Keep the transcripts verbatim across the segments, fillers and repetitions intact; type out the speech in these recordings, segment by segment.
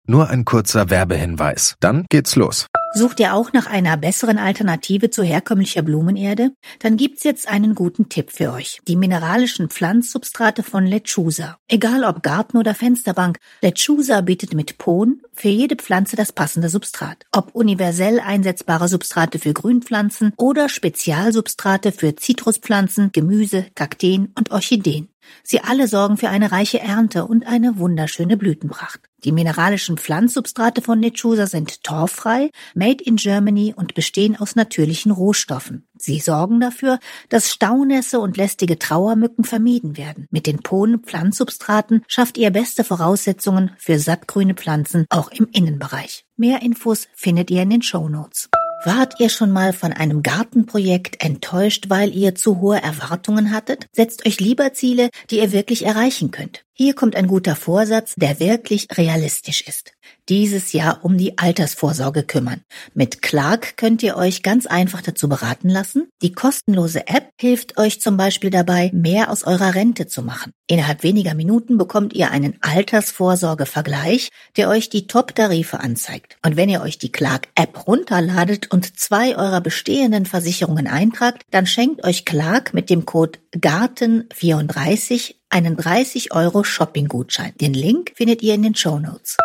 Nur ein kurzer Werbehinweis. Dann geht's los. Sucht ihr auch nach einer besseren Alternative zu herkömmlicher Blumenerde? Dann gibt's jetzt einen guten Tipp für euch. Die mineralischen Pflanzsubstrate von Lechusa. Egal ob Garten oder Fensterbank, Lechusa bietet mit Pohn für jede Pflanze das passende Substrat. Ob universell einsetzbare Substrate für Grünpflanzen oder Spezialsubstrate für Zitruspflanzen, Gemüse, Kakteen und Orchideen. Sie alle sorgen für eine reiche Ernte und eine wunderschöne Blütenpracht. Die mineralischen Pflanzsubstrate von Lechusa sind torffrei, made in Germany und bestehen aus natürlichen Rohstoffen. Sie sorgen dafür, dass Staunässe und lästige Trauermücken vermieden werden. Mit den Pohn-Pflanzsubstraten schafft ihr beste Voraussetzungen für sattgrüne Pflanzen, auch im Innenbereich. Mehr Infos findet ihr in den Shownotes. Wart ihr schon mal von einem Gartenprojekt enttäuscht, weil ihr zu hohe Erwartungen hattet? Setzt euch lieber Ziele, die ihr wirklich erreichen könnt. Hier kommt ein guter Vorsatz, der wirklich realistisch ist. Dieses Jahr um die Altersvorsorge kümmern. Mit Clark könnt ihr euch ganz einfach dazu beraten lassen. Die kostenlose App hilft euch zum Beispiel dabei, mehr aus eurer Rente zu machen. Innerhalb weniger Minuten bekommt ihr einen Altersvorsorge-Vergleich, der euch die Top-Tarife anzeigt. Und wenn ihr euch die Clark-App runterladet und zwei eurer bestehenden Versicherungen eintragt, dann schenkt euch Clark mit dem Code Garten vierunddreißig einen dreißig Euro Shopping-Gutschein. Den Link findet ihr in den Shownotes.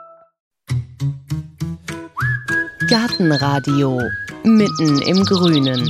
Gartenradio mitten im Grünen.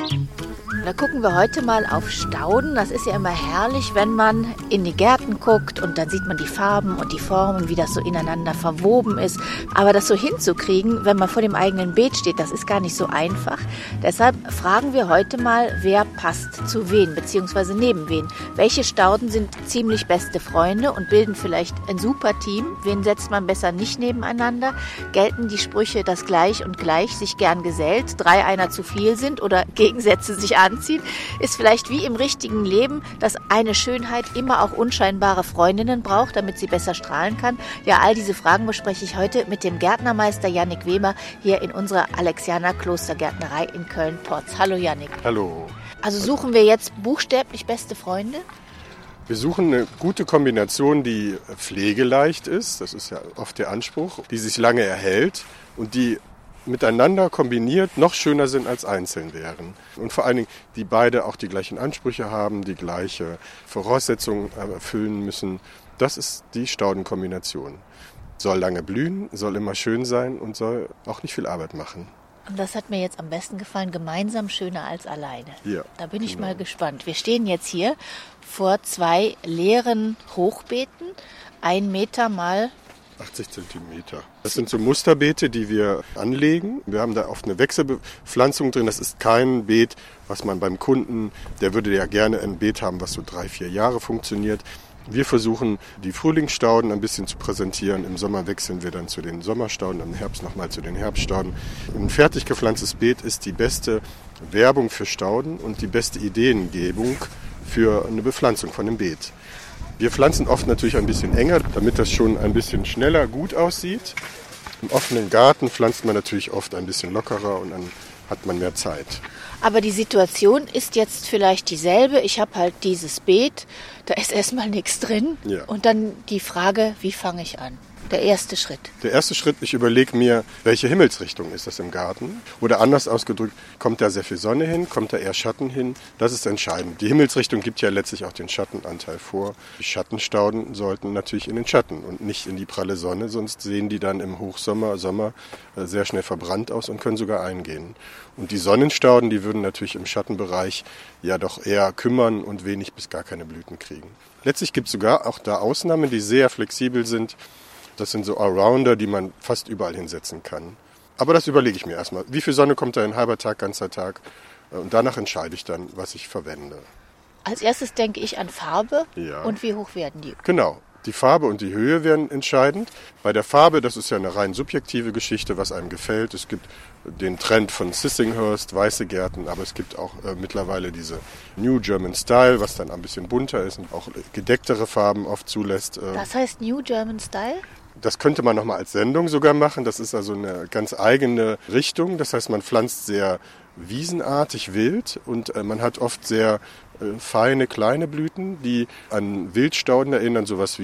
Da gucken wir heute mal auf Stauden. Das ist ja immer herrlich, wenn man in die Gärten guckt und dann sieht man die Farben und die Formen, wie das so ineinander verwoben ist. Aber das so hinzukriegen, wenn man vor dem eigenen Beet steht, das ist gar nicht so einfach. Deshalb fragen wir heute mal, wer passt zu wen, beziehungsweise neben wen. Welche Stauden sind ziemlich beste Freunde und bilden vielleicht ein super Team? Wen setzt man besser nicht nebeneinander? Gelten die Sprüche, dass gleich und gleich sich gern gesellt, drei einer zu viel sind oder Gegensätze sich an? Ist vielleicht wie im richtigen Leben, dass eine Schönheit immer auch unscheinbare Freundinnen braucht, damit sie besser strahlen kann? Ja, all diese Fragen bespreche ich heute mit dem Gärtnermeister Jannik Wehmer hier in unserer Alexianer Klostergärtnerei in Köln-Porz. Hallo Jannik. Hallo. Also suchen wir jetzt buchstäblich beste Freunde? Wir suchen eine gute Kombination, die pflegeleicht ist, das ist ja oft der Anspruch, die sich lange erhält und die miteinander kombiniert noch schöner sind als einzeln wären. Und vor allen Dingen, die beide auch die gleichen Ansprüche haben, die gleiche Voraussetzungen erfüllen müssen. Das ist die Staudenkombination. Soll lange blühen, soll immer schön sein und soll auch nicht viel Arbeit machen. Und das hat mir jetzt am besten gefallen, gemeinsam schöner als alleine. Ja, da bin ich genau. mal gespannt. Wir stehen jetzt hier vor zwei leeren Hochbeeten, ein Meter mal achtzig Zentimeter. Das sind so Musterbeete, die wir anlegen. Wir haben da oft eine Wechselbepflanzung drin. Das ist kein Beet, was man beim Kunden, der würde ja gerne ein Beet haben, was so drei, vier Jahre funktioniert. Wir versuchen, die Frühlingsstauden ein bisschen zu präsentieren. Im Sommer wechseln wir dann zu den Sommerstauden, im Herbst nochmal zu den Herbststauden. Ein fertig gepflanztes Beet ist die beste Werbung für Stauden und die beste Ideengebung für eine Bepflanzung von einem Beet. Wir pflanzen oft natürlich ein bisschen enger, damit das schon ein bisschen schneller gut aussieht. Im offenen Garten pflanzt man natürlich oft ein bisschen lockerer und dann hat man mehr Zeit. Aber die Situation ist jetzt vielleicht dieselbe. Ich habe halt dieses Beet, da ist erstmal nichts drin. Ja. Und dann die Frage, wie fange ich an? Der erste Schritt. Der erste Schritt, ich überlege mir, welche Himmelsrichtung ist das im Garten? Oder anders ausgedrückt, kommt da sehr viel Sonne hin, kommt da eher Schatten hin? Das ist entscheidend. Die Himmelsrichtung gibt ja letztlich auch den Schattenanteil vor. Die Schattenstauden sollten natürlich in den Schatten und nicht in die pralle Sonne, sonst sehen die dann im Hochsommer, Sommer sehr schnell verbrannt aus und können sogar eingehen. Und die Sonnenstauden, die würden natürlich im Schattenbereich ja doch eher kümmern und wenig bis gar keine Blüten kriegen. Letztlich gibt es sogar auch da Ausnahmen, die sehr flexibel sind. Das sind so Allrounder, die man fast überall hinsetzen kann. Aber das überlege ich mir erstmal. Wie viel Sonne kommt da, ein halber Tag, ganzer Tag? Und danach entscheide ich dann, was ich verwende. Als erstes denke ich an Farbe Ja. und wie hoch werden die? Genau. Die Farbe und die Höhe werden entscheidend. Bei der Farbe, das ist ja eine rein subjektive Geschichte, was einem gefällt. Es gibt den Trend von Sissinghurst, weiße Gärten, aber es gibt auch äh, mittlerweile diese New German Style, was dann ein bisschen bunter ist und auch gedecktere Farben oft zulässt. Äh, Das heißt New German Style? Das könnte man nochmal als Sendung sogar machen. Das ist also eine ganz eigene Richtung. Das heißt, man pflanzt sehr wiesenartig wild und äh, man hat oft sehr äh, feine, kleine Blüten, die an Wildstauden erinnern, sowas wie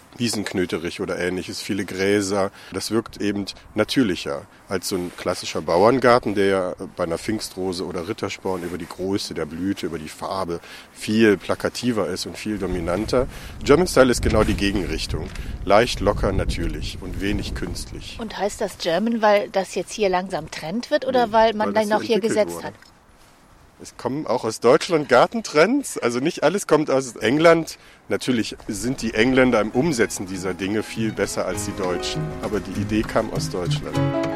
Wiesenknöterich oder ähnliches, viele Gräser. Das wirkt eben natürlicher als so ein klassischer Bauerngarten, der ja bei einer Pfingstrose oder Rittersporn über die Größe der Blüte, über die Farbe viel plakativer ist und viel dominanter. German Style ist genau die Gegenrichtung. Leicht, locker, natürlich und wenig künstlich. Und heißt das German, weil das jetzt hier langsam Trend wird oder Nee, weil man weil dann das noch hier entwickelt gesetzt wurde. hat? Es kommen auch aus Deutschland Gartentrends, also nicht alles kommt aus England. Natürlich sind die Engländer im Umsetzen dieser Dinge viel besser als die Deutschen, aber die Idee kam aus Deutschland.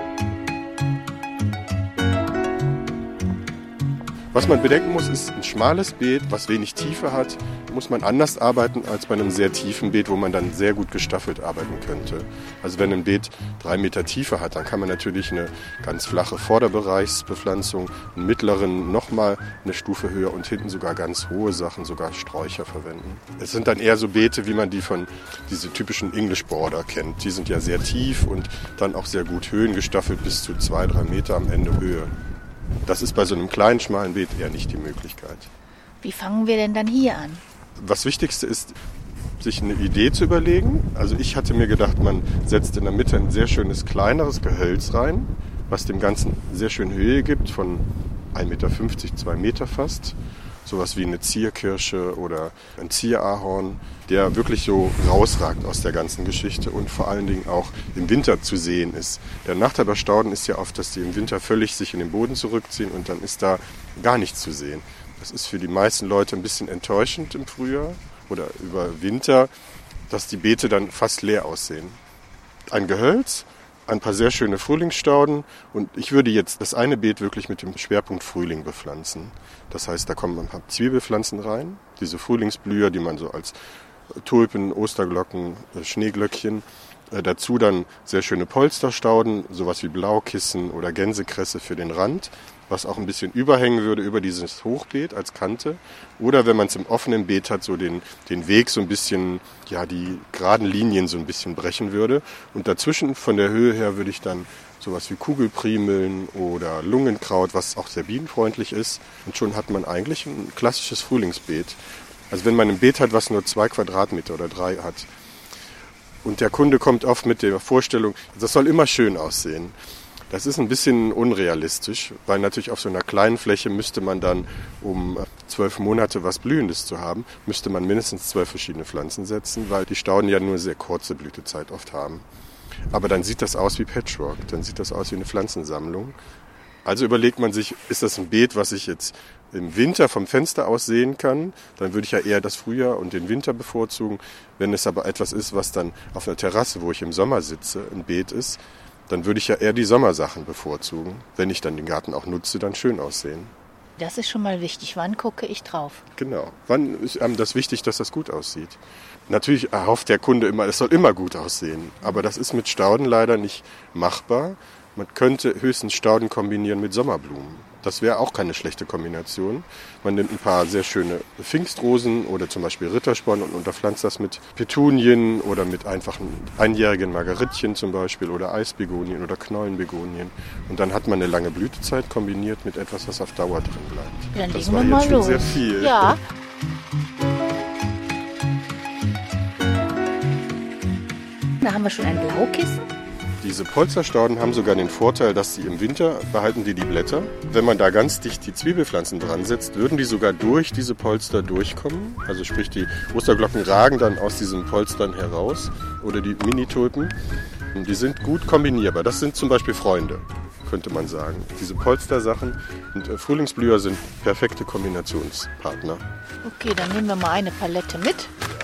Was man bedenken muss, ist ein schmales Beet, was wenig Tiefe hat, muss man anders arbeiten als bei einem sehr tiefen Beet, wo man dann sehr gut gestaffelt arbeiten könnte. Also wenn ein Beet drei Meter Tiefe hat, dann kann man natürlich eine ganz flache Vorderbereichsbepflanzung, einen mittleren nochmal eine Stufe höher und hinten sogar ganz hohe Sachen, sogar Sträucher verwenden. Es sind dann eher so Beete, wie man die von diese typischen English Border kennt. Die sind ja sehr tief und dann auch sehr gut höhengestaffelt bis zu zwei, drei Meter am Ende Höhe. Das ist bei so einem kleinen, schmalen Beet eher nicht die Möglichkeit. Wie fangen wir denn dann hier an? Das Wichtigste ist, sich eine Idee zu überlegen. Also ich hatte mir gedacht, man setzt in der Mitte ein sehr schönes, kleineres Gehölz rein, was dem Ganzen sehr schön Höhe gibt, von ein Meter fünfzig, zwei Meter fast. Sowas wie eine Zierkirsche oder ein Zierahorn, der wirklich so rausragt aus der ganzen Geschichte und vor allen Dingen auch im Winter zu sehen ist. Der Nachteil bei Stauden ist ja oft, dass die im Winter völlig sich in den Boden zurückziehen und dann ist da gar nichts zu sehen. Das ist für die meisten Leute ein bisschen enttäuschend im Frühjahr oder über Winter, dass die Beete dann fast leer aussehen. Ein Gehölz, ein paar sehr schöne Frühlingsstauden und ich würde jetzt das eine Beet wirklich mit dem Schwerpunkt Frühling bepflanzen. Das heißt, da kommen ein paar Zwiebelpflanzen rein, diese Frühlingsblüher, die man so als Tulpen, Osterglocken, Schneeglöckchen, äh, dazu dann sehr schöne Polsterstauden, sowas wie Blaukissen oder Gänsekresse für den Rand, was auch ein bisschen überhängen würde über dieses Hochbeet als Kante. Oder wenn man es im offenen Beet hat, so den, den Weg so ein bisschen, ja, die geraden Linien so ein bisschen brechen würde. Und dazwischen von der Höhe her würde ich dann sowas wie Kugelprimeln oder Lungenkraut, was auch sehr bienenfreundlich ist. Und schon hat man eigentlich ein klassisches Frühlingsbeet. Also wenn man ein Beet hat, was nur zwei Quadratmeter oder drei hat. Und der Kunde kommt oft mit der Vorstellung, das soll immer schön aussehen. Das ist ein bisschen unrealistisch, weil natürlich auf so einer kleinen Fläche müsste man dann, um zwölf Monate was Blühendes zu haben, müsste man mindestens zwölf verschiedene Pflanzen setzen, weil die Stauden ja nur sehr kurze Blütezeit oft haben. Aber dann sieht das aus wie Patchwork, dann sieht das aus wie eine Pflanzensammlung. Also überlegt man sich, ist das ein Beet, was ich jetzt im Winter vom Fenster aus sehen kann, dann würde ich ja eher das Frühjahr und den Winter bevorzugen. Wenn es aber etwas ist, was dann auf einer Terrasse, wo ich im Sommer sitze, ein Beet ist, dann würde ich ja eher die Sommersachen bevorzugen. Wenn ich dann den Garten auch nutze, dann schön aussehen. Das ist schon mal wichtig. Wann gucke ich drauf? Genau. Wann ist einem das wichtig, dass das gut aussieht? Natürlich erhofft der Kunde immer, es soll immer gut aussehen. Aber das ist mit Stauden leider nicht machbar. Man könnte höchstens Stauden kombinieren mit Sommerblumen. Das wäre auch keine schlechte Kombination. Man nimmt ein paar sehr schöne Pfingstrosen oder zum Beispiel Rittersporn und unterpflanzt das mit Petunien oder mit einfachen einjährigen Margarittchen zum Beispiel oder Eisbegonien oder Knollenbegonien. Und dann hat man eine lange Blütezeit kombiniert mit etwas, was auf Dauer drin bleibt. Dann das legen war wir jetzt mal schon los. sehr viel. Ja. Da haben wir schon ein Blaukissen. Diese Polsterstauden haben sogar den Vorteil, dass sie im Winter behalten die die Blätter. Wenn man da ganz dicht die Zwiebelpflanzen dran setzt, würden die sogar durch diese Polster durchkommen. Also sprich, die Osterglocken ragen dann aus diesen Polstern heraus oder die Minitulpen. Die sind gut kombinierbar. Das sind zum Beispiel Freunde, könnte man sagen. Diese Polstersachen und Frühlingsblüher sind perfekte Kombinationspartner. Okay, dann nehmen wir mal eine Palette mit.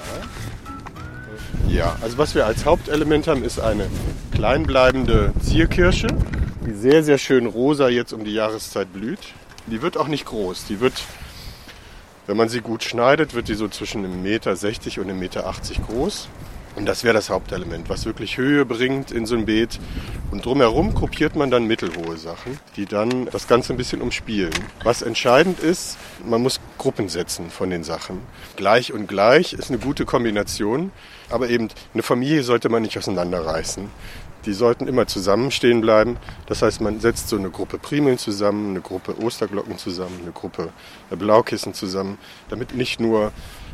Ja, also was wir als Hauptelement haben, ist eine kleinbleibende Zierkirsche, die sehr, sehr schön rosa jetzt um die Jahreszeit blüht. Die wird auch nicht groß. Die wird, wenn man sie gut schneidet, wird die so zwischen einem Meter sechzig und einem Meter achtzig groß. Und das wäre das Hauptelement, was wirklich Höhe bringt in so ein Beet. Und drumherum gruppiert man dann mittelhohe Sachen, die dann das Ganze ein bisschen umspielen. Was entscheidend ist, man muss Gruppen setzen von den Sachen. Gleich und gleich ist eine gute Kombination, aber eben eine Familie sollte man nicht auseinanderreißen. Die sollten immer zusammenstehen bleiben. Das heißt, man setzt so eine Gruppe Primeln zusammen, eine Gruppe Osterglocken zusammen, eine Gruppe Blaukissen zusammen, damit nicht nur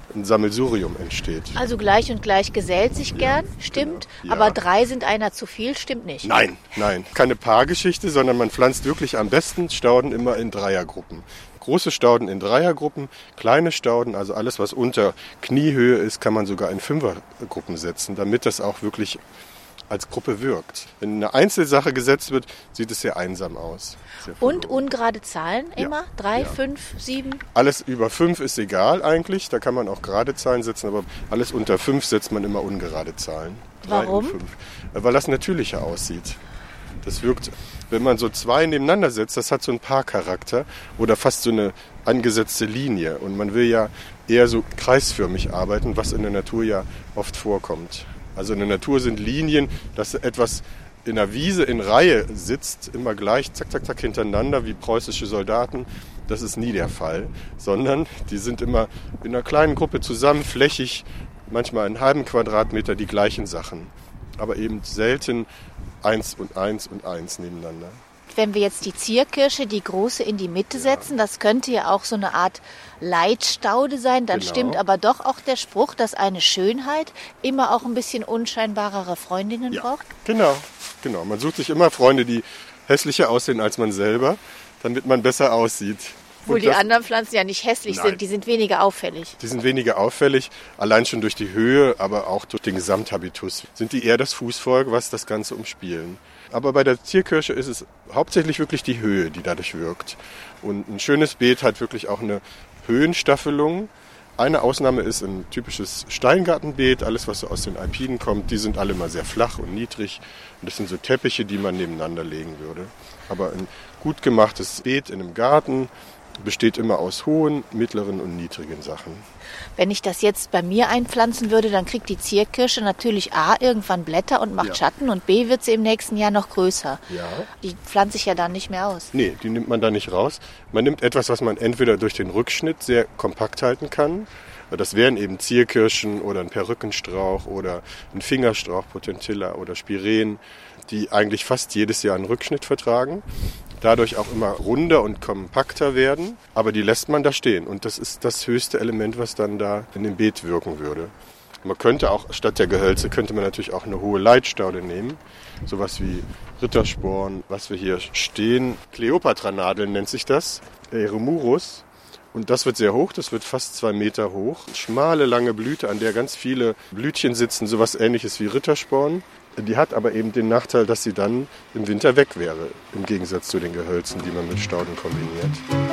ein Sammelsurium entsteht. Also gleich und gleich gesellt sich gern, ja, stimmt. Genau. Ja. Aber drei sind einer zu viel, stimmt nicht. Nein, nein. Keine Paargeschichte, sondern man pflanzt wirklich am besten Stauden immer in Dreiergruppen. Große Stauden in Dreiergruppen, kleine Stauden, also alles, was unter Kniehöhe ist, kann man sogar in Fünfergruppen setzen, damit das auch wirklich als Gruppe wirkt. Wenn eine Einzelsache gesetzt wird, sieht es sehr einsam aus. Sehr und ungerade Zahlen immer? Ja. Drei, ja. fünf, sieben? Alles über fünf ist egal eigentlich, da kann man auch gerade Zahlen setzen, aber alles unter fünf setzt man immer ungerade Zahlen. Warum? Drei und fünf. Weil das natürlicher aussieht. Das wirkt, wenn man so zwei nebeneinander setzt, das hat so einen Paarcharakter oder fast so eine angesetzte Linie. Und man will ja eher so kreisförmig arbeiten, was in der Natur ja oft vorkommt. Also in der Natur sind Linien, dass etwas in der Wiese in Reihe sitzt, immer gleich, zack, zack, zack, hintereinander, wie preußische Soldaten. Das ist nie der Fall, sondern die sind immer in einer kleinen Gruppe zusammen, flächig, manchmal einen halben Quadratmeter die gleichen Sachen. Aber eben selten eins und eins und eins nebeneinander. Wenn wir jetzt die Zierkirsche, die große, in die Mitte setzen, das könnte ja auch so eine Art Leitstaude sein, dann genau. Stimmt aber doch auch der Spruch, dass eine Schönheit immer auch ein bisschen unscheinbarere Freundinnen ja. braucht? Genau, genau. Man sucht sich immer Freunde, die hässlicher aussehen als man selber, damit man besser aussieht. Obwohl die anderen Pflanzen ja nicht hässlich Nein. sind, die sind weniger auffällig. Die sind weniger auffällig, allein schon durch die Höhe, aber auch durch den Gesamthabitus. Sind die eher das Fußvolk, was das Ganze umspielen. Aber bei der Zierkirsche ist es hauptsächlich wirklich die Höhe, die dadurch wirkt. Und ein schönes Beet hat wirklich auch eine Höhenstaffelung. Eine Ausnahme ist ein typisches Steingartenbeet. Alles, was so aus den Alpinen kommt, die sind alle mal sehr flach und niedrig. Und das sind so Teppiche, die man nebeneinander legen würde. Aber ein gut gemachtes Beet in einem Garten besteht immer aus hohen, mittleren und niedrigen Sachen. Wenn ich das jetzt bei mir einpflanzen würde, dann kriegt die Zierkirsche natürlich A, irgendwann Blätter und macht ja. Schatten und B, wird sie im nächsten Jahr noch größer. Ja. Die pflanze ich ja dann nicht mehr aus. Nee, die nimmt man da nicht raus. Man nimmt etwas, was man entweder durch den Rückschnitt sehr kompakt halten kann. Das wären eben Zierkirschen oder ein Perückenstrauch oder ein Fingerstrauch, Potentilla oder Spiren, die eigentlich fast jedes Jahr einen Rückschnitt vertragen. Dadurch auch immer runder und kompakter werden, aber die lässt man da stehen. Und das ist das höchste Element, was dann da in dem Beet wirken würde. Man könnte auch, statt der Gehölze, könnte man natürlich auch eine hohe Leitstaude nehmen. Sowas wie Rittersporn, was wir hier stehen. Kleopatranadeln nennt sich das, Eremurus. Und das wird sehr hoch, das wird fast zwei Meter hoch. Schmale, lange Blüte, an der ganz viele Blütchen sitzen, sowas ähnliches wie Rittersporn. Die hat aber eben den Nachteil, dass sie dann im Winter weg wäre, im Gegensatz zu den Gehölzen, die man mit Stauden kombiniert.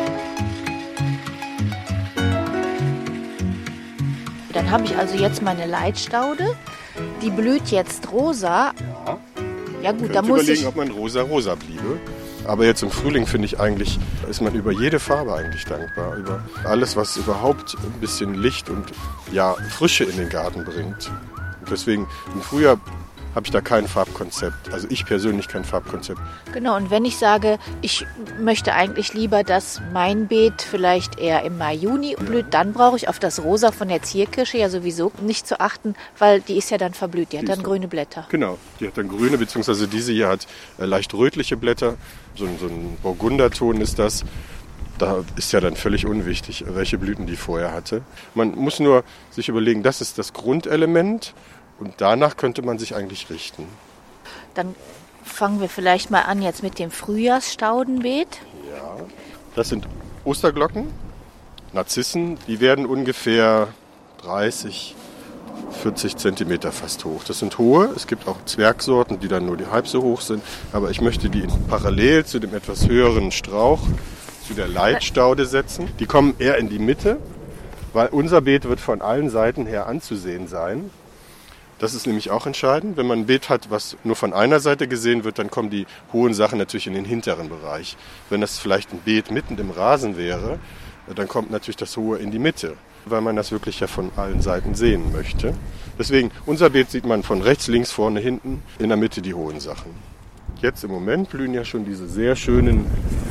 Dann habe ich also jetzt meine Leitstaude, die blüht jetzt rosa. Ja, ja gut, da da muss überlegen, ich... ob man rosa-rosa bliebe. Aber jetzt im Frühling, finde ich eigentlich, ist man über jede Farbe eigentlich dankbar. Über alles, was überhaupt ein bisschen Licht und ja, Frische in den Garten bringt. Und deswegen im Frühjahr habe ich da kein Farbkonzept. Also ich persönlich kein Farbkonzept. Genau, und wenn ich sage, ich möchte eigentlich lieber, dass mein Beet vielleicht eher im Mai, Juni blüht, dann brauche ich auf das Rosa von der Zierkirsche ja sowieso nicht zu achten, weil die ist ja dann verblüht, die hat Die dann ist grüne Blätter. Genau, die hat dann grüne, beziehungsweise diese hier hat äh, leicht rötliche Blätter. So, ein- so ein Burgunderton ist das. Da ist ja dann völlig unwichtig, welche Blüten die vorher hatte. Man muss nur sich überlegen, das ist das Grundelement. Und danach könnte man sich eigentlich richten. Dann fangen wir vielleicht mal an jetzt mit dem Frühjahrsstaudenbeet. Ja. Das sind Osterglocken, Narzissen, die werden ungefähr dreißig, vierzig Zentimeter fast hoch. Das sind hohe, es gibt auch Zwergsorten, die dann nur die halb so hoch sind. Aber ich möchte die parallel zu dem etwas höheren Strauch, zu der Leitstaude setzen. Die kommen eher in die Mitte, weil unser Beet wird von allen Seiten her anzusehen sein. Das ist nämlich auch entscheidend. Wenn man ein Beet hat, was nur von einer Seite gesehen wird, dann kommen die hohen Sachen natürlich in den hinteren Bereich. Wenn das vielleicht ein Beet mitten im Rasen wäre, dann kommt natürlich das Hohe in die Mitte, weil man das wirklich ja von allen Seiten sehen möchte. Deswegen, unser Beet sieht man von rechts, links, vorne, hinten, in der Mitte die hohen Sachen. Jetzt im Moment blühen ja schon diese sehr schönen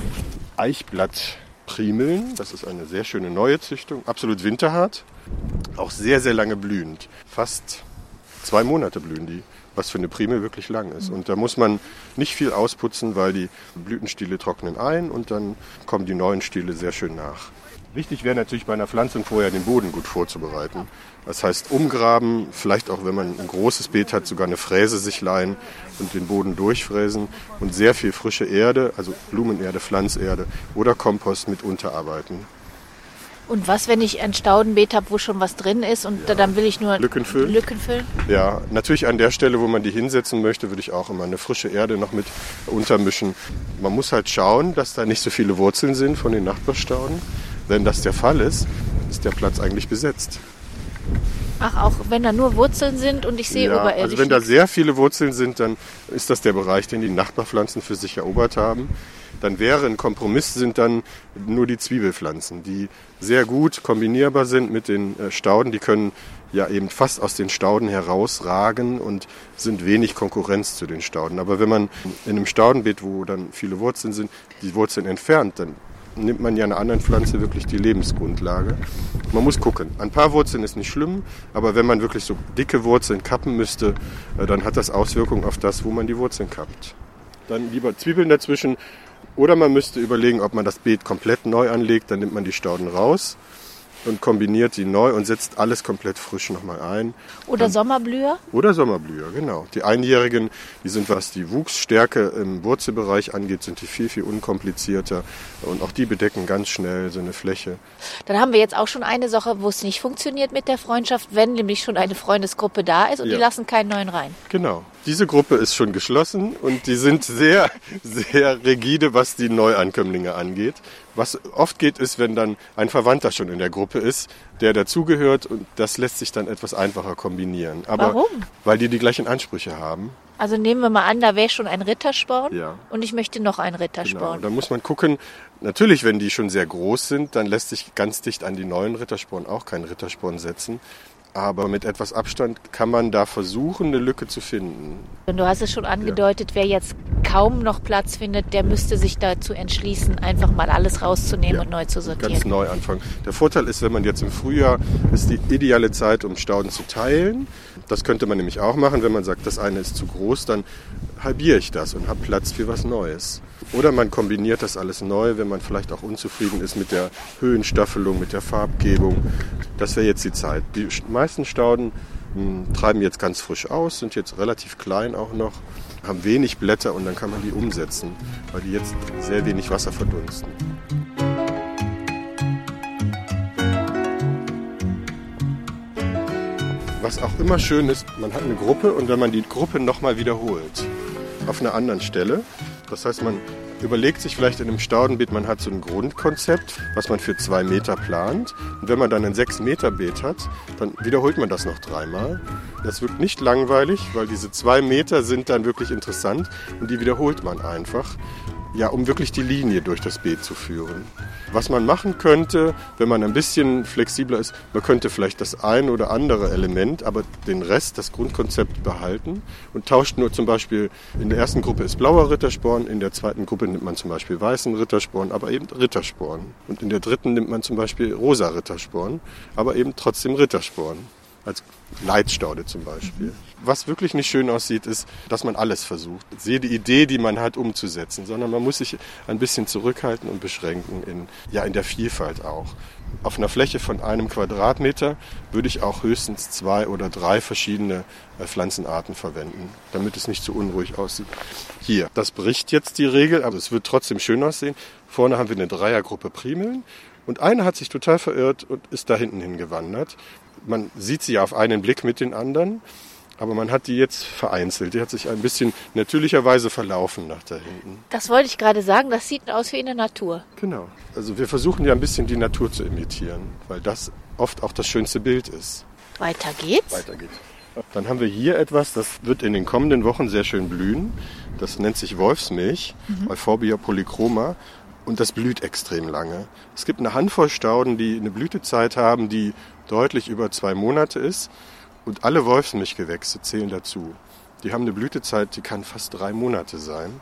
Eichblattprimeln. Das ist eine sehr schöne neue Züchtung, absolut winterhart, auch sehr, sehr lange blühend. Fast zwei Monate blühen die, was für eine Primel wirklich lang ist. Und da muss man nicht viel ausputzen, weil die Blütenstiele trocknen ein und dann kommen die neuen Stiele sehr schön nach. Wichtig wäre natürlich bei einer Pflanzung vorher den Boden gut vorzubereiten. Das heißt umgraben, vielleicht auch wenn man ein großes Beet hat, sogar eine Fräse sich leihen und den Boden durchfräsen und sehr viel frische Erde, also Blumenerde, Pflanzerde oder Kompost mit unterarbeiten. Und was, wenn ich ein Staudenbeet habe, wo schon was drin ist und ja. dann will ich nur Lücken füllen? Lücken füllen? Ja, natürlich an der Stelle, wo man die hinsetzen möchte, würde ich auch immer eine frische Erde noch mit untermischen. Man muss halt schauen, dass da nicht so viele Wurzeln sind von den Nachbarstauden. Wenn das der Fall ist, ist der Platz eigentlich besetzt. Ach, auch wenn da nur Wurzeln sind und ich sehe ja, oberirdisch. Also wenn da sehr viele Wurzeln sind, dann ist das der Bereich, den die Nachbarpflanzen für sich erobert haben. Dann wäre ein Kompromiss, sind dann nur die Zwiebelpflanzen, die sehr gut kombinierbar sind mit den Stauden. Die können ja eben fast aus den Stauden herausragen und sind wenig Konkurrenz zu den Stauden. Aber wenn man in einem Staudenbeet, wo dann viele Wurzeln sind, die Wurzeln entfernt, dann nimmt man ja einer anderen Pflanze wirklich die Lebensgrundlage. Man muss gucken. Ein paar Wurzeln ist nicht schlimm, aber wenn man wirklich so dicke Wurzeln kappen müsste, dann hat das Auswirkungen auf das, wo man die Wurzeln kappt. Dann lieber Zwiebeln dazwischen. Oder man müsste überlegen, ob man das Beet komplett neu anlegt, dann nimmt man die Stauden raus und kombiniert die neu und setzt alles komplett frisch nochmal ein. Oder dann, Sommerblüher? Oder Sommerblüher, genau. Die Einjährigen, die sind, was die Wuchsstärke im Wurzelbereich angeht, sind die viel, viel unkomplizierter. Und auch die bedecken ganz schnell so eine Fläche. Dann haben wir jetzt auch schon eine Sache, wo es nicht funktioniert mit der Freundschaft, wenn nämlich schon eine Freundesgruppe da ist und ja. die lassen keinen neuen rein. Genau. Diese Gruppe ist schon geschlossen und die sind sehr, sehr rigide, was die Neuankömmlinge angeht. Was oft geht, ist, wenn dann ein Verwandter schon in der Gruppe ist, der dazugehört und das lässt sich dann etwas einfacher kombinieren. Aber warum? Weil die die gleichen Ansprüche haben. Also nehmen wir mal an, da wäre schon ein Rittersporn ja. und ich möchte noch einen Rittersporn. Genau, da muss man gucken, natürlich, wenn die schon sehr groß sind, dann lässt sich ganz dicht an die neuen Rittersporn auch kein Rittersporn setzen. Aber mit etwas Abstand kann man da versuchen, eine Lücke zu finden. Und du hast es schon angedeutet, ja. wer jetzt kaum noch Platz findet, der müsste sich dazu entschließen, einfach mal alles rauszunehmen ja, und neu zu sortieren. Ganz neu anfangen. Der Vorteil ist, wenn man jetzt im Frühjahr, ist die ideale Zeit, um Stauden zu teilen. Das könnte man nämlich auch machen, wenn man sagt, das eine ist zu groß, dann halbiere ich das und habe Platz für was Neues. Oder man kombiniert das alles neu, wenn man vielleicht auch unzufrieden ist mit der Höhenstaffelung, mit der Farbgebung. Das wäre jetzt die Zeit. Die meisten Stauden mh, treiben jetzt ganz frisch aus, sind jetzt relativ klein auch noch, haben wenig Blätter und dann kann man die umsetzen, weil die jetzt sehr wenig Wasser verdunsten. Was auch immer schön ist, man hat eine Gruppe und wenn man die Gruppe nochmal wiederholt, auf einer anderen Stelle, das heißt, man überlegt sich vielleicht in einem Staudenbeet, man hat so ein Grundkonzept, was man für zwei Meter plant. Und wenn man dann ein sechs Meter Beet hat, dann wiederholt man das noch dreimal. Das wird nicht langweilig, weil diese zwei Meter sind dann wirklich interessant und die wiederholt man einfach, ja, um wirklich die Linie durch das Beet zu führen. Was man machen könnte, wenn man ein bisschen flexibler ist, man könnte vielleicht das ein oder andere Element, aber den Rest, das Grundkonzept behalten und tauscht nur zum Beispiel, in der ersten Gruppe ist blauer Rittersporn, in der zweiten Gruppe nimmt man zum Beispiel weißen Rittersporn, aber eben Rittersporn. Und in der dritten nimmt man zum Beispiel rosa Rittersporn, aber eben trotzdem Rittersporn. Als Leitstaude zum Beispiel. Was wirklich nicht schön aussieht, ist, dass man alles versucht, jede Idee, die man hat, umzusetzen, sondern man muss sich ein bisschen zurückhalten und beschränken in, ja, in der Vielfalt auch. Auf einer Fläche von einem Quadratmeter würde ich auch höchstens zwei oder drei verschiedene Pflanzenarten verwenden, damit es nicht zu unruhig aussieht. Hier, das bricht jetzt die Regel, aber es wird trotzdem schön aussehen. Vorne haben wir eine Dreiergruppe Primeln und eine hat sich total verirrt und ist da hinten hingewandert. Man sieht sie ja auf einen Blick mit den anderen, aber man hat die jetzt vereinzelt. Die hat sich ein bisschen natürlicherweise verlaufen nach da hinten. Das wollte ich gerade sagen, das sieht aus wie in der Natur. Genau. Also wir versuchen ja ein bisschen die Natur zu imitieren, weil das oft auch das schönste Bild ist. Weiter geht's. Weiter geht's. Dann haben wir hier etwas, das wird in den kommenden Wochen sehr schön blühen. Das nennt sich Wolfsmilch, mhm. Euphorbia polychroma. Und das blüht extrem lange. Es gibt eine Handvoll Stauden, die eine Blütezeit haben, die deutlich über zwei Monate ist. Und alle Wolfsmilchgewächse zählen dazu. Die haben eine Blütezeit, die kann fast drei Monate sein.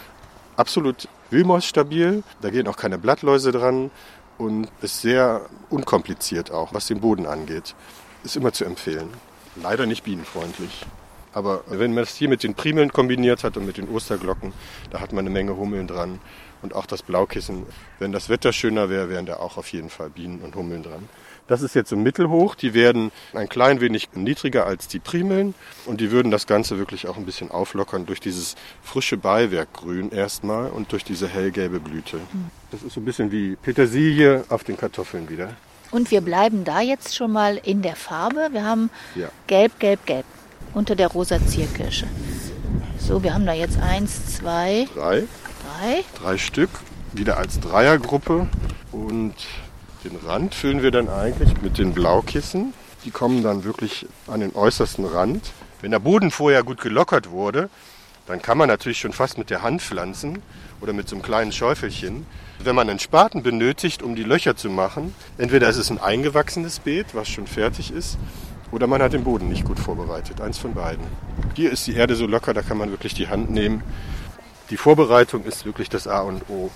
Absolut wühlmausstabil, da gehen auch keine Blattläuse dran und ist sehr unkompliziert auch, was den Boden angeht. Ist immer zu empfehlen. Leider nicht bienenfreundlich. Aber wenn man das hier mit den Primeln kombiniert hat und mit den Osterglocken, da hat man eine Menge Hummeln dran. Und auch das Blaukissen, wenn das Wetter schöner wäre, wären da auch auf jeden Fall Bienen und Hummeln dran. Das ist jetzt so mittelhoch, die werden ein klein wenig niedriger als die Primeln und die würden das Ganze wirklich auch ein bisschen auflockern durch dieses frische Beiwerkgrün erstmal und durch diese hellgelbe Blüte. Das ist so ein bisschen wie Petersilie auf den Kartoffeln wieder. Und wir bleiben da jetzt schon mal in der Farbe. Wir haben Ja. gelb, gelb, gelb unter der rosa Zierkirsche. So, wir haben da jetzt eins, zwei, Drei, drei. drei Stück, wieder als Dreiergruppe und den Rand füllen wir dann eigentlich mit den Blaukissen. Die kommen dann wirklich an den äußersten Rand. Wenn der Boden vorher gut gelockert wurde, dann kann man natürlich schon fast mit der Hand pflanzen oder mit so einem kleinen Schäufelchen. Wenn man einen Spaten benötigt, um die Löcher zu machen, entweder ist es ein eingewachsenes Beet, was schon fertig ist, oder man hat den Boden nicht gut vorbereitet. Eins von beiden. Hier ist die Erde so locker, da kann man wirklich die Hand nehmen. Die Vorbereitung ist wirklich das A und O.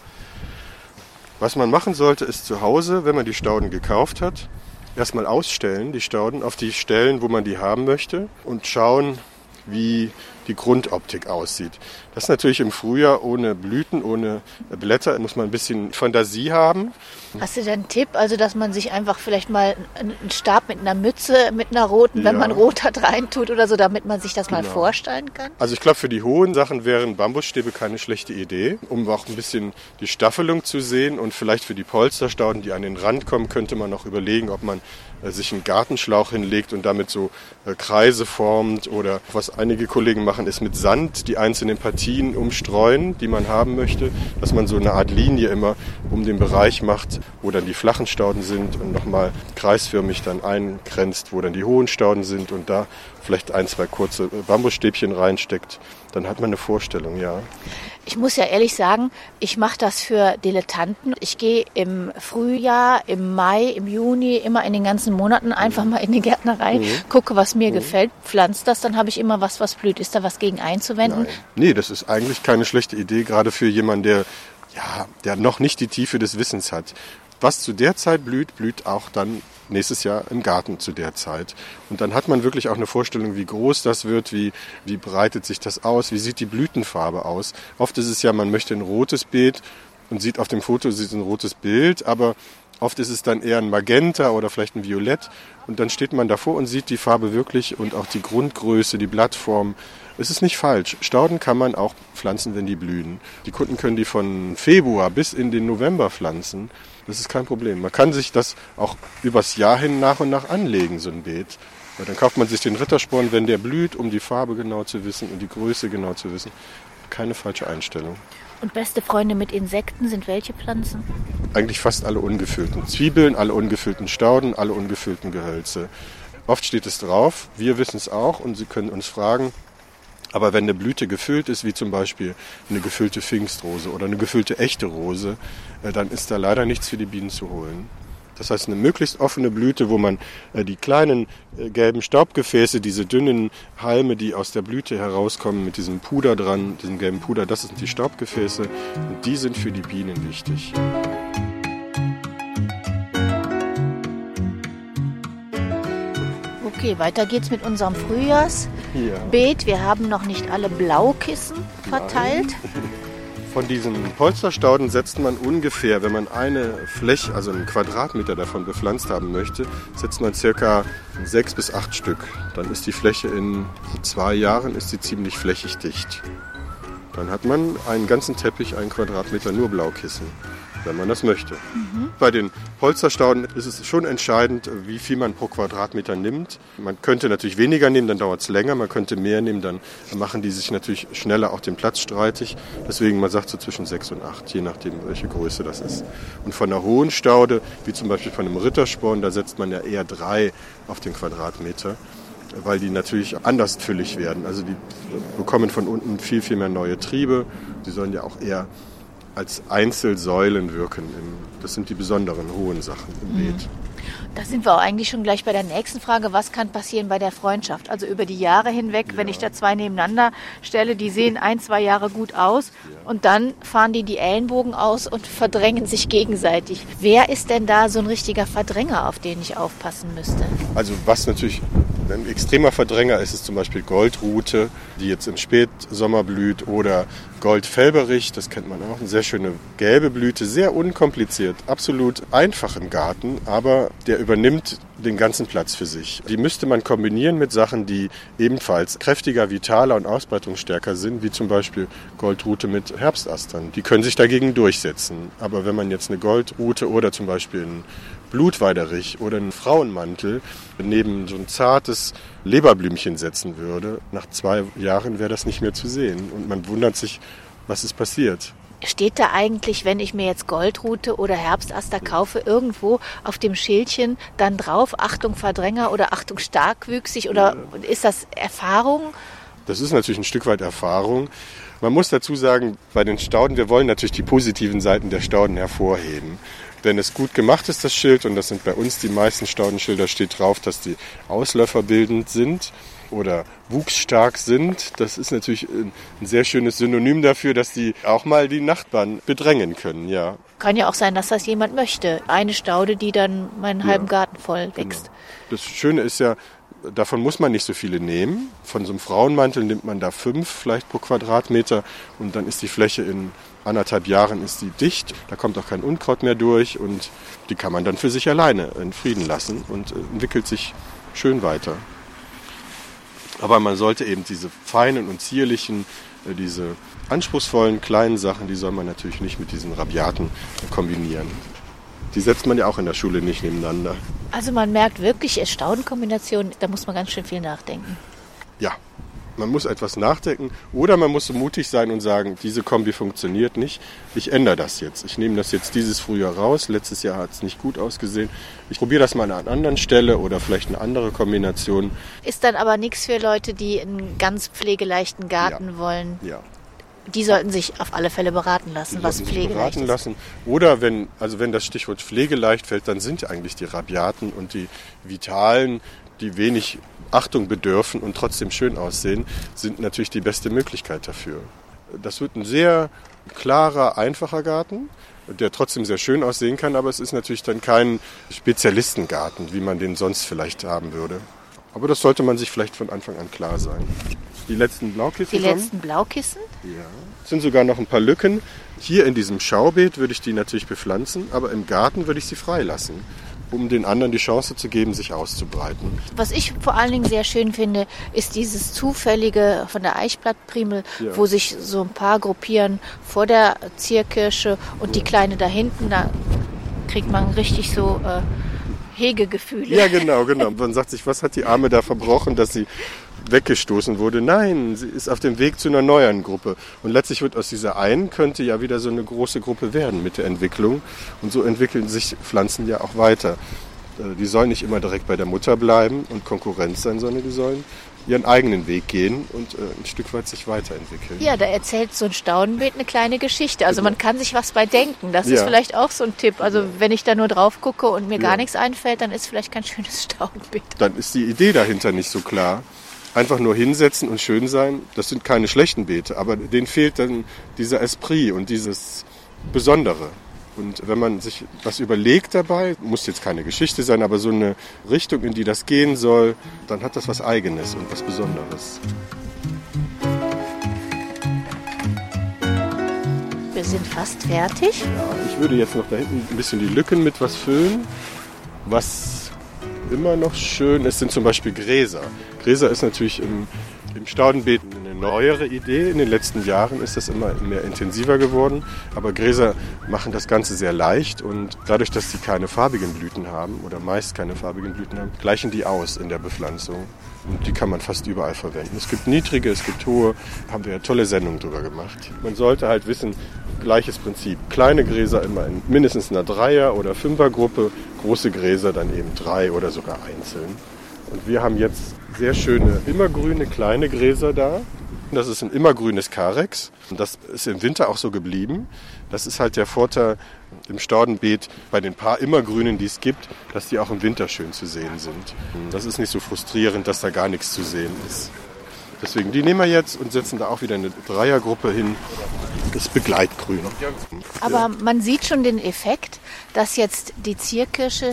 Was man machen sollte, ist zu Hause, wenn man die Stauden gekauft hat, erstmal ausstellen, die Stauden auf die Stellen, wo man die haben möchte und schauen, wie die Grundoptik aussieht. Das ist natürlich im Frühjahr ohne Blüten, ohne Blätter, muss man ein bisschen Fantasie haben. Hast du denn einen Tipp, also dass man sich einfach vielleicht mal einen Stab mit einer Mütze, mit einer roten, wenn Ja. man rot hat, reintut oder so, damit man sich das mal Genau. vorstellen kann? Also ich glaube, für die hohen Sachen wären Bambusstäbe keine schlechte Idee, um auch ein bisschen die Staffelung zu sehen. Und vielleicht für die Polsterstauden, die an den Rand kommen, könnte man noch überlegen, ob man äh, sich einen Gartenschlauch hinlegt und damit so äh, Kreise formt. Oder was einige Kollegen machen, ist mit Sand die einzelnen Partien umstreuen, die man haben möchte. Dass man so eine Art Linie immer um den Bereich macht, wo dann die flachen Stauden sind und nochmal kreisförmig dann eingrenzt, wo dann die hohen Stauden sind und da vielleicht ein, zwei kurze Bambusstäbchen reinsteckt. Dann hat man eine Vorstellung, ja. Ich muss ja ehrlich sagen, ich mache das für Dilettanten. Ich gehe im Frühjahr, im Mai, im Juni, immer in den ganzen Monaten einfach mal in die Gärtnerei, Mhm. gucke, was mir gefällt, pflanze das, dann habe ich immer was, was blüht. Ist da was gegen einzuwenden? Nein. Nee, das ist eigentlich keine schlechte Idee, gerade für jemanden, der, ja, der noch nicht die Tiefe des Wissens hat. Was zu der Zeit blüht, blüht auch dann nächstes Jahr im Garten zu der Zeit. Und dann hat man wirklich auch eine Vorstellung, wie groß das wird, wie, wie breitet sich das aus, wie sieht die Blütenfarbe aus. Oft ist es ja, man möchte ein rotes Beet und sieht auf dem Foto sieht ein rotes Bild, aber oft ist es dann eher ein Magenta oder vielleicht ein Violett. Und dann steht man davor und sieht die Farbe wirklich und auch die Grundgröße, die Blattform. Es ist nicht falsch. Stauden kann man auch pflanzen, wenn die blühen. Die Kunden können die von Februar bis in den November pflanzen. Das ist kein Problem. Man kann sich das auch übers Jahr hin nach und nach anlegen, so ein Beet. Ja, dann kauft man sich den Rittersporn, wenn der blüht, um die Farbe genau zu wissen und die Größe genau zu wissen. Keine falsche Einstellung. Und beste Freunde mit Insekten sind welche Pflanzen? Eigentlich fast alle ungefüllten Zwiebeln, alle ungefüllten Stauden, alle ungefüllten Gehölze. Oft steht es drauf, wir wissen es auch und Sie können uns fragen. Aber wenn eine Blüte gefüllt ist, wie zum Beispiel eine gefüllte Pfingstrose oder eine gefüllte echte Rose, dann ist da leider nichts für die Bienen zu holen. Das heißt, eine möglichst offene Blüte, wo man die kleinen gelben Staubgefäße, diese dünnen Halme, die aus der Blüte herauskommen, mit diesem Puder dran, diesem gelben Puder, das sind die Staubgefäße und die sind für die Bienen wichtig. Okay, weiter geht's mit unserem Frühjahrsbeet. Ja. Wir haben noch nicht alle Blaukissen verteilt. Von diesen Polsterstauden setzt man ungefähr, wenn man eine Fläche, also einen Quadratmeter davon bepflanzt haben möchte, setzt man circa sechs bis acht Stück. Dann ist die Fläche in zwei Jahren ist sie ziemlich flächig dicht. Dann hat man einen ganzen Teppich, einen Quadratmeter nur Blaukissen, wenn man das möchte. Mhm. Bei den Polsterstauden ist es schon entscheidend, wie viel man pro Quadratmeter nimmt. Man könnte natürlich weniger nehmen, dann dauert es länger. Man könnte mehr nehmen, dann machen die sich natürlich schneller auch den Platz streitig. Deswegen, man sagt so zwischen sechs und acht, je nachdem, welche Größe das ist. Und von einer hohen Staude, wie zum Beispiel von einem Rittersporn, da setzt man ja eher drei auf den Quadratmeter, weil die natürlich anders füllig werden. Also die bekommen von unten viel, viel mehr neue Triebe. Die sollen ja auch eher als Einzelsäulen wirken. Das sind die besonderen hohen Sachen im Beet. Da sind wir auch eigentlich schon gleich bei der nächsten Frage. Was kann passieren bei der Freundschaft? Also über die Jahre hinweg, ja. Wenn ich da zwei nebeneinander stelle, die sehen ein, zwei Jahre gut aus ja. Und dann fahren die die Ellenbogen aus und verdrängen sich gegenseitig. Wer ist denn da so ein richtiger Verdränger, auf den ich aufpassen müsste? Also was natürlich Ein extremer Verdränger ist es zum Beispiel Goldrute, die jetzt im Spätsommer blüht, oder Goldfelberich, das kennt man auch, eine sehr schöne gelbe Blüte, sehr unkompliziert, absolut einfach im Garten, aber der übernimmt den ganzen Platz für sich. Die müsste man kombinieren mit Sachen, die ebenfalls kräftiger, vitaler und ausbreitungsstärker sind, wie zum Beispiel Goldrute mit Herbstastern. Die können sich dagegen durchsetzen. Aber wenn man jetzt eine Goldrute oder zum Beispiel einen Blutweiderich oder einen Frauenmantel neben so ein zartes Leberblümchen setzen würde, nach zwei Jahren wäre das nicht mehr zu sehen. Und man wundert sich, was ist passiert. Steht da eigentlich, wenn ich mir jetzt Goldrute oder Herbstaster kaufe, irgendwo auf dem Schildchen dann drauf, Achtung Verdränger oder Achtung starkwüchsig, oder ja. Ist das Erfahrung? Das ist natürlich ein Stück weit Erfahrung. Man muss dazu sagen, bei den Stauden, wir wollen natürlich die positiven Seiten der Stauden hervorheben. Wenn es gut gemacht ist, das Schild, und das sind bei uns die meisten Staudenschilder, steht drauf, dass die ausläuferbildend sind oder wuchsstark sind. Das ist natürlich ein sehr schönes Synonym dafür, dass die auch mal die Nachbarn bedrängen können, ja. Kann ja auch sein, dass das jemand möchte. Eine Staude, die dann meinen halben ja, Garten voll wächst. Genau. Das Schöne ist ja, davon muss man nicht so viele nehmen. Von so einem Frauenmantel nimmt man da fünf vielleicht pro Quadratmeter, und dann ist die Fläche in anderthalb Jahren ist die dicht. Da kommt auch kein Unkraut mehr durch, und die kann man dann für sich alleine in Frieden lassen und entwickelt sich schön weiter. Aber man sollte eben diese feinen und zierlichen, diese anspruchsvollen kleinen Sachen, die soll man natürlich nicht mit diesen rabiaten kombinieren. Die setzt man ja auch in der Schule nicht nebeneinander. Also man merkt wirklich, Staudenkombinationen, da muss man ganz schön viel nachdenken. Ja, man muss etwas nachdenken, oder man muss so mutig sein und sagen, diese Kombi funktioniert nicht, ich ändere das jetzt. Ich nehme das jetzt dieses Frühjahr raus, letztes Jahr hat es nicht gut ausgesehen. Ich probiere das mal an einer anderen Stelle oder vielleicht eine andere Kombination. Ist dann aber nichts für Leute, die einen ganz pflegeleichten Garten ja. wollen? Ja. Die sollten sich auf alle Fälle beraten lassen, die was pflegeleicht beraten ist. Lassen. Oder wenn, also wenn das Stichwort pflegeleicht fällt, dann sind eigentlich die rabiaten und die vitalen, die wenig Achtung bedürfen und trotzdem schön aussehen, sind natürlich die beste Möglichkeit dafür. Das wird ein sehr klarer, einfacher Garten, der trotzdem sehr schön aussehen kann, aber es ist natürlich dann kein Spezialistengarten, wie man den sonst vielleicht haben würde. Aber das sollte man sich vielleicht von Anfang an klar sein. Die letzten Blaukissen Die kommen. letzten Blaukissen? Ja. Es sind sogar noch ein paar Lücken. Hier in diesem Schaubeet würde ich die natürlich bepflanzen, aber im Garten würde ich sie freilassen, um den anderen die Chance zu geben, sich auszubreiten. Was ich vor allen Dingen sehr schön finde, ist dieses zufällige von der Eichblattprimel, ja. wo sich so ein paar gruppieren vor der Zierkirsche und ja. die kleine da hinten, da kriegt man richtig so äh, Hegegefühle. Ja, genau, genau. Man sagt sich, was hat die Arme da verbrochen, dass sie weggestoßen wurde? Nein, sie ist auf dem Weg zu einer neuen Gruppe. Und letztlich wird aus dieser einen, könnte ja wieder so eine große Gruppe werden mit der Entwicklung. Und so entwickeln sich Pflanzen ja auch weiter. Die sollen nicht immer direkt bei der Mutter bleiben und Konkurrenz sein, sondern die sollen ihren eigenen Weg gehen und ein Stück weit sich weiterentwickeln. Ja, da erzählt so ein Staudenbeet eine kleine Geschichte. Also man kann sich was bei denken. Das ja. ist vielleicht auch so ein Tipp. Also wenn ich da nur drauf gucke und mir ja. gar nichts einfällt, dann ist vielleicht kein schönes Staudenbeet. Dann ist die Idee dahinter nicht so klar. Einfach nur hinsetzen und schön sein, das sind keine schlechten Beete, aber denen fehlt dann dieser Esprit und dieses Besondere. Und wenn man sich was überlegt dabei, muss jetzt keine Geschichte sein, aber so eine Richtung, in die das gehen soll, dann hat das was Eigenes und was Besonderes. Wir sind fast fertig. Ja, ich würde jetzt noch da hinten ein bisschen die Lücken mit was füllen. Was immer noch schön ist, sind zum Beispiel Gräser. Gräser ist natürlich im, im Staudenbeet eine neuere Idee. In den letzten Jahren ist das immer mehr intensiver geworden. Aber Gräser machen das Ganze sehr leicht, und dadurch, dass sie keine farbigen Blüten haben oder meist keine farbigen Blüten haben, gleichen die aus in der Bepflanzung. Und die kann man fast überall verwenden. Es gibt niedrige, es gibt hohe. Haben wir ja tolle Sendungen drüber gemacht. Man sollte halt wissen, gleiches Prinzip. Kleine Gräser immer in mindestens einer Dreier- oder Fünfergruppe. Große Gräser dann eben drei oder sogar einzeln. Und wir haben jetzt sehr schöne immergrüne kleine Gräser da. Das ist ein immergrünes Carex. Und das ist im Winter auch so geblieben. Das ist halt der Vorteil im Staudenbeet bei den paar Immergrünen, die es gibt, dass die auch im Winter schön zu sehen sind. Das ist nicht so frustrierend, dass da gar nichts zu sehen ist. Deswegen, die nehmen wir jetzt und setzen da auch wieder eine Dreiergruppe hin. Das Begleitgrün. Aber man sieht schon den Effekt, dass jetzt die Zierkirsche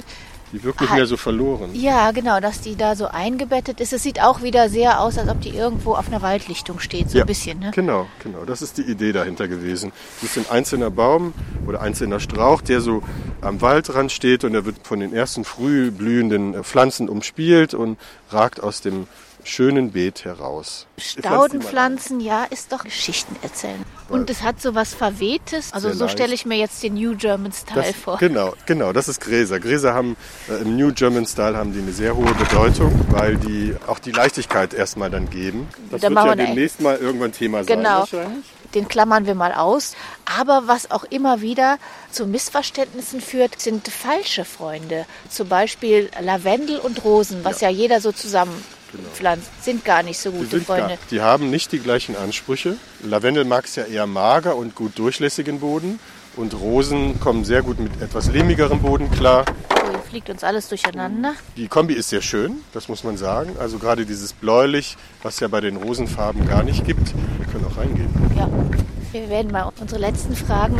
Die wirkt nicht mehr so verloren. Ja, genau, dass die da so eingebettet ist. Es sieht auch wieder sehr aus, als ob die irgendwo auf einer Waldlichtung steht, so ja, ein bisschen. Ne? Genau, genau. Das ist die Idee dahinter gewesen. Das ist ein einzelner Baum oder einzelner Strauch, der so am Waldrand steht und der wird von den ersten früh blühenden Pflanzen umspielt und ragt aus dem schönen Beet heraus. Staudenpflanzen, ja, ist doch Geschichten erzählen. Und es hat so was Verwehtes. Also so stelle ich mir jetzt den New German Style das, vor. Genau, genau, das ist Gräser. Gräser haben äh, im New German Style haben die eine sehr hohe Bedeutung, weil die auch die Leichtigkeit erstmal dann geben. Das dann wird ja wir demnächst mal irgendwann Thema sein. Genau. Wahrscheinlich. Den klammern wir mal aus. Aber was auch immer wieder zu Missverständnissen führt, sind falsche Freunde. Zum Beispiel Lavendel und Rosen, was ja, ja jeder so zusammen Genau. pflanzt, sind gar nicht so gute die Freunde. Gar, die haben nicht die gleichen Ansprüche. Lavendel mag es ja eher mager und gut durchlässigen Boden. Und Rosen kommen sehr gut mit etwas lehmigerem Boden klar. Oh, hier fliegt uns alles durcheinander. Die Kombi ist sehr schön, das muss man sagen. Also gerade dieses Bläulich, was ja bei den Rosenfarben gar nicht gibt. Wir können auch reingehen. Ja, wir werden mal unsere letzten Fragen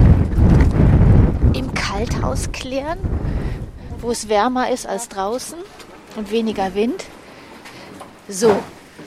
im Kalthaus klären, wo es wärmer ist als draußen und weniger Wind. So,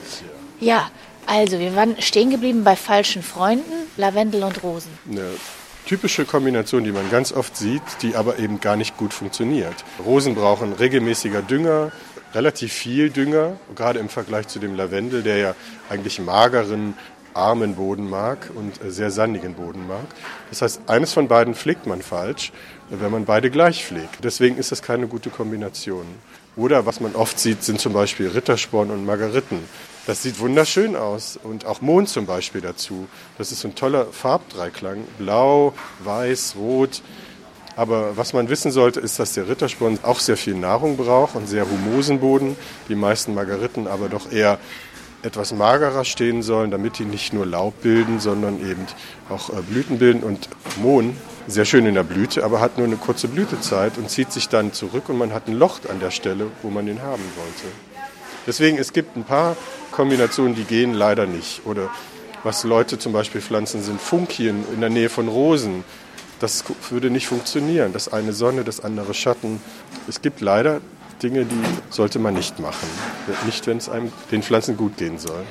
ja, also wir waren stehen geblieben bei falschen Freunden, Lavendel und Rosen. Eine typische Kombination, die man ganz oft sieht, die aber eben gar nicht gut funktioniert. Rosen brauchen regelmäßiger Dünger, relativ viel Dünger, gerade im Vergleich zu dem Lavendel, der ja eigentlich mageren, armen Boden mag und sehr sandigen Boden mag. Das heißt, eines von beiden pflegt man falsch, wenn man beide gleich pflegt. Deswegen ist das keine gute Kombination. Oder was man oft sieht, sind zum Beispiel Rittersporn und Margeriten. Das sieht wunderschön aus. Und auch Mohn zum Beispiel dazu. Das ist so ein toller Farbdreiklang. Blau, weiß, rot. Aber was man wissen sollte, ist, dass der Rittersporn auch sehr viel Nahrung braucht und sehr humosen Boden. Die meisten Margeriten aber doch eher etwas magerer stehen sollen, damit die nicht nur Laub bilden, sondern eben auch Blüten bilden. Und Mohn, sehr schön in der Blüte, aber hat nur eine kurze Blütezeit und zieht sich dann zurück und man hat ein Loch an der Stelle, wo man den haben wollte. Deswegen, es gibt ein paar Kombinationen, die gehen leider nicht. Oder was Leute zum Beispiel pflanzen, sind Funkien in der Nähe von Rosen. Das würde nicht funktionieren. Das eine Sonne, das andere Schatten. Es gibt leider Dinge, die sollte man nicht machen. Nicht, wenn es einem den Pflanzen gut gehen soll.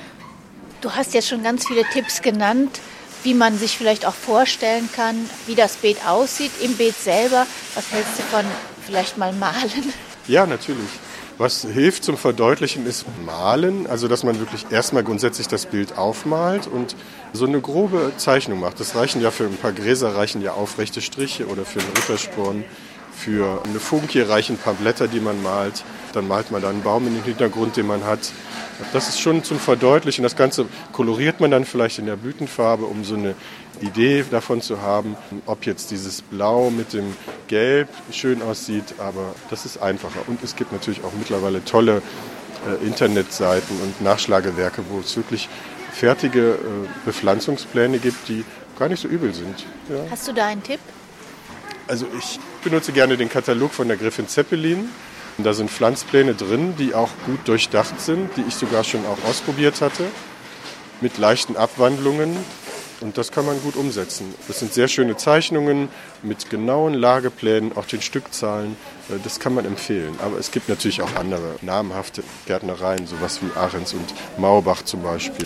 Du hast jetzt schon ganz viele Tipps genannt, wie man sich vielleicht auch vorstellen kann, wie das Beet aussieht im Beet selber. Was hältst du von vielleicht mal malen? Ja, natürlich. Was hilft zum Verdeutlichen ist Malen, also dass man wirklich erstmal grundsätzlich das Bild aufmalt und so eine grobe Zeichnung macht. Das reichen ja für ein paar Gräser, reichen ja aufrechte Striche oder für einen Rittersporn. Für eine Funkie reichen ein paar Blätter, die man malt. Dann malt man da einen Baum in den Hintergrund, den man hat. Das ist schon zum Verdeutlichen. Das Ganze koloriert man dann vielleicht in der Blütenfarbe, um so eine Idee davon zu haben, ob jetzt dieses Blau mit dem Gelb schön aussieht. Aber das ist einfacher. Und es gibt natürlich auch mittlerweile tolle äh, Internetseiten und Nachschlagewerke, wo es wirklich fertige äh, Bepflanzungspläne gibt, die gar nicht so übel sind. Ja. Hast du da einen Tipp? Also ich benutze gerne den Katalog von der Gräfin Zeppelin. Da sind Pflanzpläne drin, die auch gut durchdacht sind, die ich sogar schon auch ausprobiert hatte, mit leichten Abwandlungen. Und das kann man gut umsetzen. Das sind sehr schöne Zeichnungen mit genauen Lageplänen, auch den Stückzahlen. Das kann man empfehlen. Aber es gibt natürlich auch andere namhafte Gärtnereien, sowas wie Ahrens und Maubach zum Beispiel,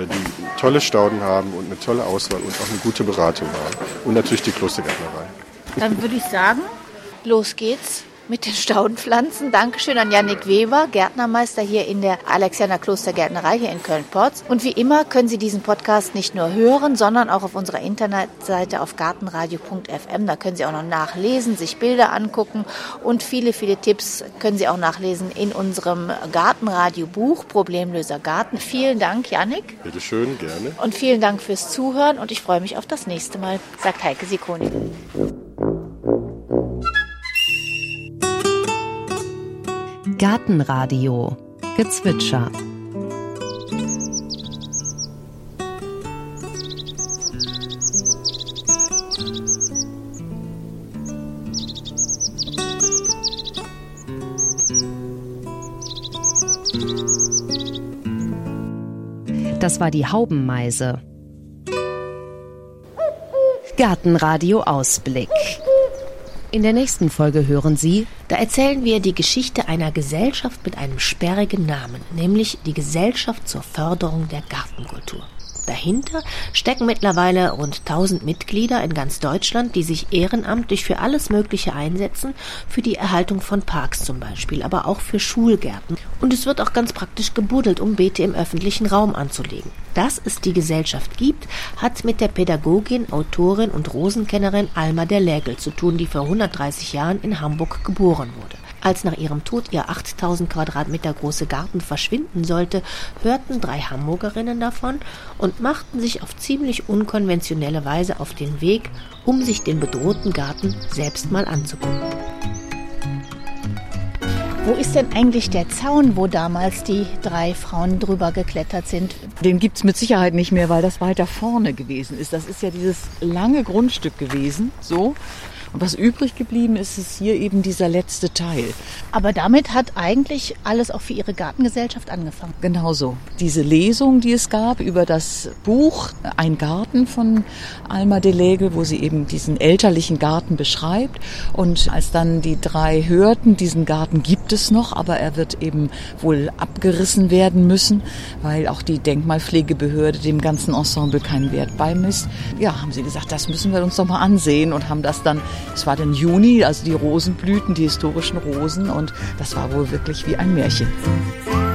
die tolle Stauden haben und eine tolle Auswahl und auch eine gute Beratung haben. Und natürlich die Klostergärtnerei. Dann würde ich sagen, los geht's mit den Staudenpflanzen. Dankeschön an Jannik Weber, Gärtnermeister hier in der Alexianer Klostergärtnerei hier in Köln-Porz. Und wie immer können Sie diesen Podcast nicht nur hören, sondern auch auf unserer Internetseite auf gartenradio punkt f m. Da können Sie auch noch nachlesen, sich Bilder angucken und viele, viele Tipps können Sie auch nachlesen in unserem Gartenradio-Buch Problemlöser Garten. Vielen Dank, Jannik. Bitte schön, gerne. Und vielen Dank fürs Zuhören und ich freue mich auf das nächste Mal, sagt Heike Sikoni. Gartenradio Gezwitscher. Das war die Haubenmeise. Gartenradio Ausblick. In der nächsten Folge hören Sie: Da erzählen wir die Geschichte einer Gesellschaft mit einem sperrigen Namen, nämlich die Gesellschaft zur Förderung der Gartenkultur. Dahinter stecken mittlerweile rund tausend Mitglieder in ganz Deutschland, die sich ehrenamtlich für alles Mögliche einsetzen, für die Erhaltung von Parks zum Beispiel, aber auch für Schulgärten. Und es wird auch ganz praktisch gebuddelt, um Beete im öffentlichen Raum anzulegen. Dass es die Gesellschaft gibt, hat mit der Pädagogin, Autorin und Rosenkennerin Alma der Lägel zu tun, die vor hundertdreißig Jahren in Hamburg geboren wurde. Als nach ihrem Tod ihr achttausend Quadratmeter große Garten verschwinden sollte, hörten drei Hamburgerinnen davon und machten sich auf ziemlich unkonventionelle Weise auf den Weg, um sich den bedrohten Garten selbst mal anzugucken. Wo ist denn eigentlich der Zaun, wo damals die drei Frauen drüber geklettert sind? Den gibt's mit Sicherheit nicht mehr, weil das weiter vorne gewesen ist. Das ist ja dieses lange Grundstück gewesen, so. Und was übrig geblieben ist, ist hier eben dieser letzte Teil. Aber damit hat eigentlich alles auch für Ihre Gartengesellschaft angefangen. Genau so. Diese Lesung, die es gab über das Buch Ein Garten von Alma de Lägel, wo sie eben diesen elterlichen Garten beschreibt. Und als dann die drei hörten, diesen Garten gibt es noch, aber er wird eben wohl abgerissen werden müssen, weil auch die Denkmalpflegebehörde dem ganzen Ensemble keinen Wert beimisst. Ja, haben sie gesagt, das müssen wir uns doch mal ansehen und haben das dann. Es war dann Juni, also die Rosenblüten, die historischen Rosen, und das war wohl wirklich wie ein Märchen.